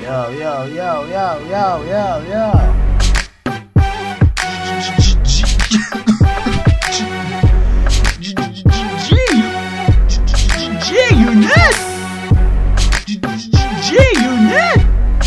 Yo, yo, yo, yo, yo, yo, yo. G-Unit! G-Unit!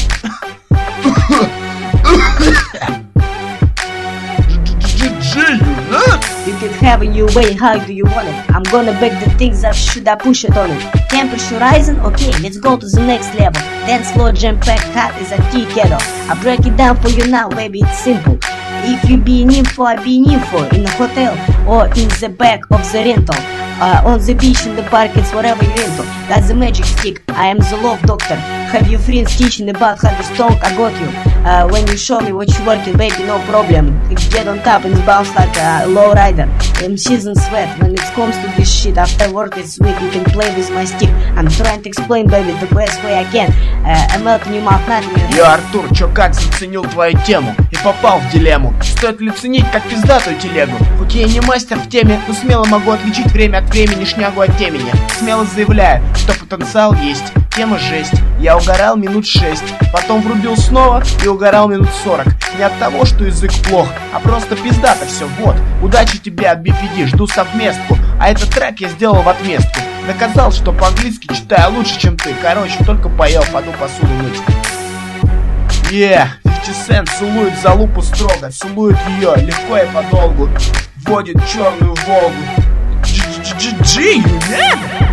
You can have in your way, how do you want it? I'm gonna beg the things that should I push it on it. Temperature rising? Okay, let's go to the next level. Dance floor jam-packed hot is a tea kettle. I break it down for you now, baby, it's simple. If you be an info, I be an info. In a hotel or in the back of the rental. On the beach, in the park, it's whatever you're into. That's the magic stick, I am the love doctor. Have your friends teaching about how to stonk, I got you. When you show me what you're working, baby, no problem. Get on top and bounce like a low rider. Season sweat, when it comes to this shit, after work it's sweet, you can play with my stick. I'm trying to explain, baby, the best way I can. I'm melting your mouth, not in your head. Yo, Артур, чё как заценил твою тему и попал в дилемму. Стоит ли ценить как пиздатую телегу? Хоть я и не мастер в теме, но смело могу отличить время от времени шнягу от темени. Смело заявляю, что потенциал есть. Тема жесть. Я угорал минут 6, потом врубил снова и угорал минут 40. Не от того, что язык плох, а просто пиздато все, вот. Удачи тебе от BPD, жду совместку. А этот трек я сделал в отместку. Доказал, что по-английски читаю лучше, чем ты. Короче, только поел, пойду посуду мыть. 50 Cent целует за лупу строго. Целует ее легко и подолгу. Вводит черную Волгу. G-Unit!